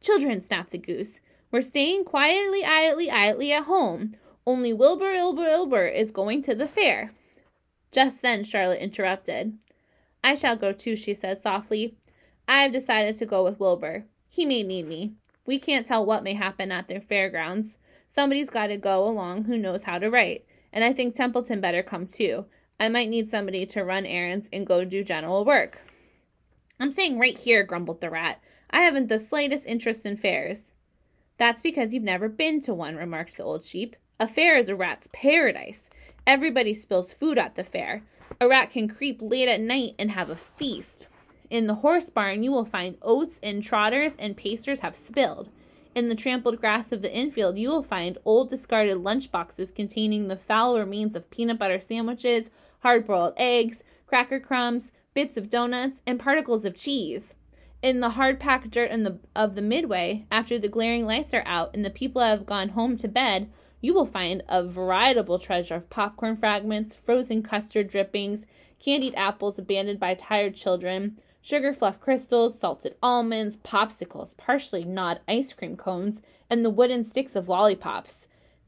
children, snapped the goose. We're staying quietly, idly at home. Only Wilbur is going to the fair. Just then Charlotte interrupted. I shall go too, she said softly. I have decided to go with Wilbur. He may need me. We can't tell what may happen at their fairgrounds. Somebody's got to go along who knows how to write, and I think Templeton better come too. I might need somebody to run errands and go do general work. I'm staying right here, grumbled the rat. I haven't the slightest interest in fairs. That's because you've never been to one, remarked the old sheep. A fair is a rat's paradise. Everybody spills food at the fair. A rat can creep late at night and have a feast. In the horse barn you will find oats and trotters and pasters have spilled. In the trampled grass of the infield you will find old discarded lunch boxes containing the foul remains of peanut butter sandwiches, hard-boiled eggs, cracker crumbs, bits of donuts, and particles of cheese. In the hard-packed dirt of the midway, after the glaring lights are out and the people have gone home to bed, you will find a veritable treasure of popcorn fragments, frozen custard drippings, candied apples abandoned by tired children, sugar fluff crystals, salted almonds, popsicles, partially gnawed ice cream cones, and the wooden sticks of lollipops.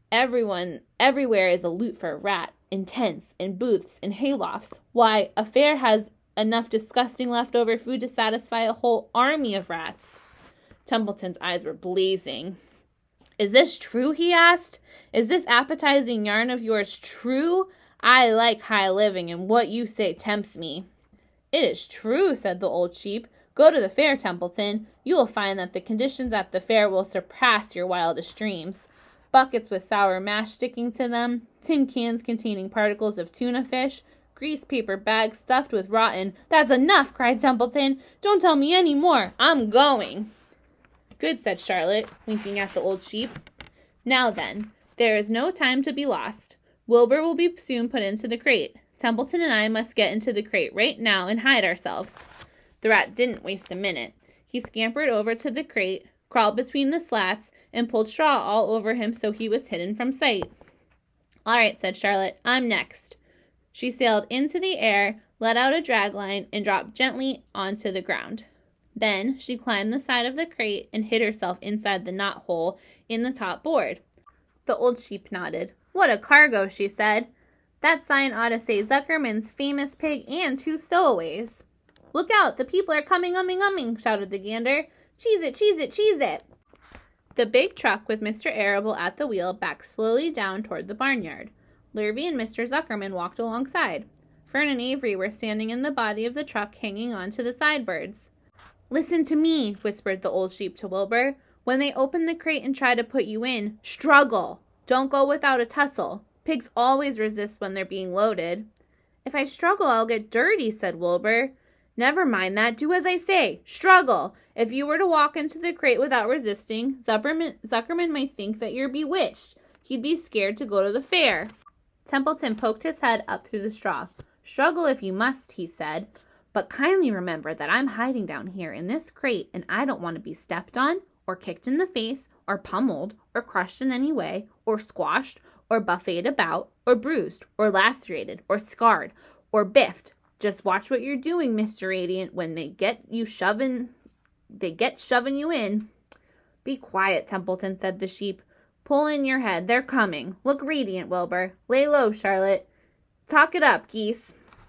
Everywhere is a loot for a rat, in tents, in booths, in haylofts. Why, a fair has enough disgusting leftover food to satisfy a whole army of rats. Templeton's eyes were blazing. Is this true? He asked. Is this appetizing yarn of yours true? I like high living, and what you say tempts me. It is true, said the old sheep. Go to the fair, Templeton. You will find that the conditions at the fair will surpass your wildest dreams. Buckets with sour mash sticking to them, tin cans containing particles of tuna fish, grease paper bags stuffed with rotten— That's enough, cried Templeton. Don't tell me any more. I'm going. Good, said Charlotte, winking at the old sheep. Now then, there is no time to be lost. Wilbur will be soon put into the crate. Templeton and I must get into the crate right now and hide ourselves. The rat didn't waste a minute. He scampered over to the crate, crawled between the slats, and pulled straw all over him so he was hidden from sight. All right, said Charlotte, I'm next. She sailed into the air, let out a drag line, and dropped gently onto the ground. Then she climbed the side of the crate and hid herself inside the knot hole in the top board. The old sheep nodded. What a cargo, she said. That sign ought to say Zuckerman's famous pig and 2 stowaways. Look out, the people are coming, umming, shouted the gander. Cheese it, cheese it, cheese it. The big truck with Mr. Arable at the wheel backed slowly down toward the barnyard. Lurvy and Mr. Zuckerman walked alongside. Fern and Avery were standing in the body of the truck hanging on to the sideboards. Listen to me, whispered the old sheep to Wilbur. When they open the crate and try to put you in, struggle. Don't go without a tussle. Pigs always resist when they're being loaded. If I struggle, I'll get dirty, said Wilbur. Never mind that. Do as I say. Struggle. If you were to walk into the crate without resisting, Zuckerman might think that you're bewitched. He'd be scared to go to the fair. Templeton poked his head up through the straw. Struggle if you must, he said. But kindly remember that I'm hiding down here in this crate, and I don't want to be stepped on, or kicked in the face, or pummeled, or crushed in any way, or squashed, or buffeted about, or bruised, or lacerated, or scarred, or biffed. Just watch what you're doing, Mr. Radiant, when they get shoving you in. Be quiet, Templeton, said the sheep. Pull in your head. They're coming. Look radiant, Wilbur. Lay low, Charlotte. Talk it up, geese.